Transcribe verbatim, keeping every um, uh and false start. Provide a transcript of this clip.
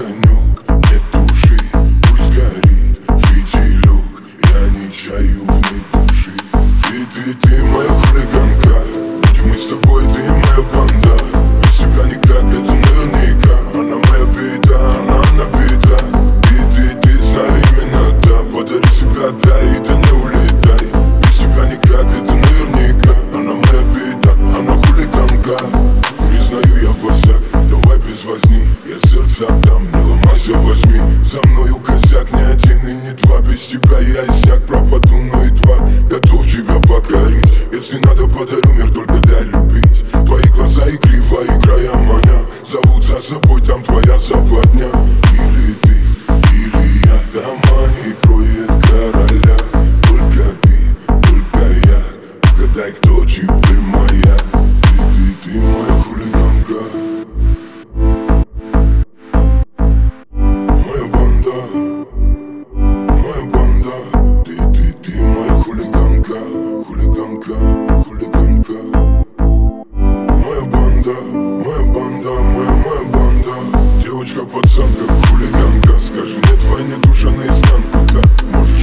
огонек, нет души, пусть горит фитилек, я не чаю в ней души. Ты, ты, ты моя хулиганка, будем мы с тобой, ты моя банда. Без тебя никак, это наверняка. Она моя беда, она, она беда. Ты, ты, ты, знаю именно да. Подари себя, дай, и да не улетай. Без тебя никак, это наверняка. Она моя беда, она хулиганка. Признаю я босяк, давай без возни. Я сердце отдам, не ломайся, возьми. За мною косяк, не один и не два. Без тебя я иссяк, пропаду, но едва готов тебя покорить. Если надо, подарю мир, только дай любить. Твои глаза игриво, играя маня, зовут за собой, там твоя западня. Или ты, или я, дома не кроет короля. Только ты, только я, угадай, кто теперь моя. Ты, ты, ты моя хулиганка, моя банда, моя банда. Ты, ты, ты моя хулиганка, хулиганка, хулиганка. Моя банда, моя банда, моя, моя банда. Девочка, пацанка, хулиганка. Скажи, нет, войне душа наизнанку, да. Можешь